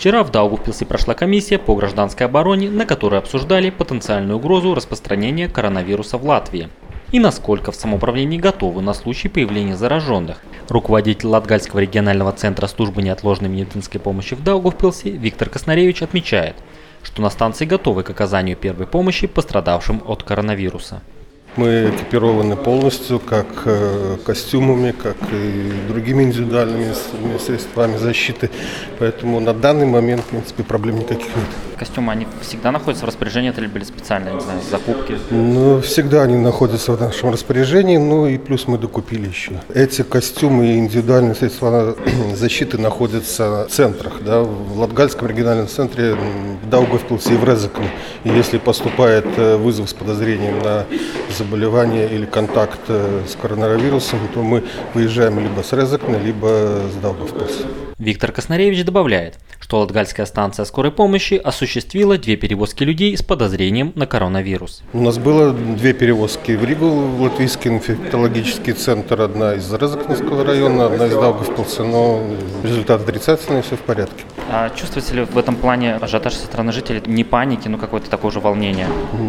Вчера в Даугавпилсе прошла комиссия по гражданской обороне, на которой обсуждали потенциальную угрозу распространения коронавируса в Латвии и насколько в самоуправлении готовы на случай появления зараженных. Руководитель Латгальского регионального центра службы неотложной медицинской помощи в Даугавпилсе Виктор Коснаревич отмечает, что на станции готовы к оказанию первой помощи пострадавшим от коронавируса. Мы экипированы полностью, как костюмами, как и другими индивидуальными средствами защиты, поэтому на данный момент, в принципе, проблем никаких нет. Костюмы, они всегда находятся в распоряжении, это ли были специальные, не знаю, закупки? Всегда они находятся в нашем распоряжении, и плюс мы докупили еще. Эти костюмы и индивидуальные средства защиты находятся в центрах, в Латгальском региональном центре, в Даугавпилсе и в Резекне. И если поступает вызов с подозрением на заболевание или контакт с коронавирусом, то мы выезжаем либо с Резекна, либо с Даугавпилса. Виктор Коснаревич добавляет, что Латгальская станция скорой помощи осуществила 2 перевозки людей с подозрением на коронавирус. У нас было 2 перевозки в Ригу, в Латвийский инфектологический центр, одна из Резекнского района, одна из Даугавпилса, но результат отрицательный, все в порядке. А чувствуете ли в этом плане ажиотаж со стороны жителей, не паники, но какое-то такое же волнение?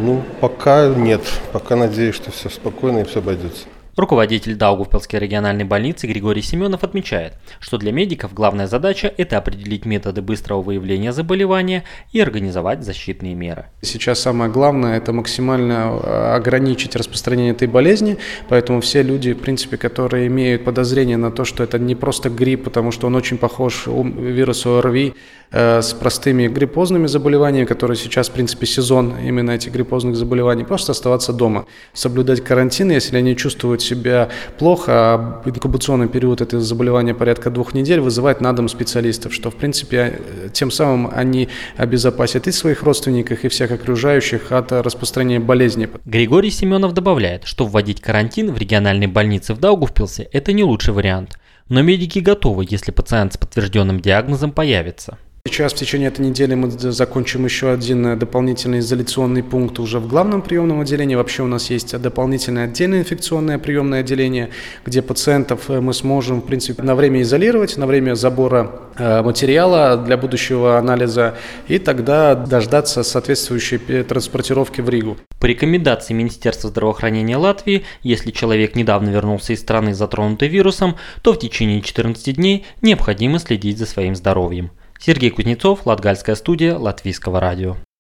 Пока нет, пока надеюсь, что все спокойно и все обойдется. Руководитель Даугавпилской региональной больницы Григорий Семенов отмечает, что для медиков главная задача – это определить методы быстрого выявления заболевания и организовать защитные меры. Сейчас самое главное – это максимально ограничить распространение этой болезни, поэтому все люди, в принципе, которые имеют подозрение на то, что это не просто грипп, потому что он очень похож вирусу ОРВИ с простыми гриппозными заболеваниями, которые сейчас, в принципе, сезон именно этих гриппозных заболеваний, просто оставаться дома, соблюдать карантин, если они чувствуют себя плохо, а инкубационный период этого заболевания порядка 2 недель, вызывать на дом специалистов, что, в принципе, тем самым они обезопасят и своих родственников, и всех окружающих от распространения болезни. Григорий Семенов добавляет, что вводить карантин в региональной больнице в Даугавпилсе – это не лучший вариант, но медики готовы, если пациент с подтвержденным диагнозом появится. Сейчас в течение этой недели мы закончим еще один дополнительный изоляционный пункт уже в главном приемном отделении. Вообще у нас есть дополнительное отдельное инфекционное приемное отделение, где пациентов мы сможем, в принципе, на время изолировать, на время забора материала для будущего анализа и тогда дождаться соответствующей транспортировки в Ригу. По рекомендации Министерства здравоохранения Латвии, если человек недавно вернулся из страны, затронутой вирусом, то в течение 14 дней необходимо следить за своим здоровьем. Сергей Кузнецов, Латгальская студия Латвийского радио.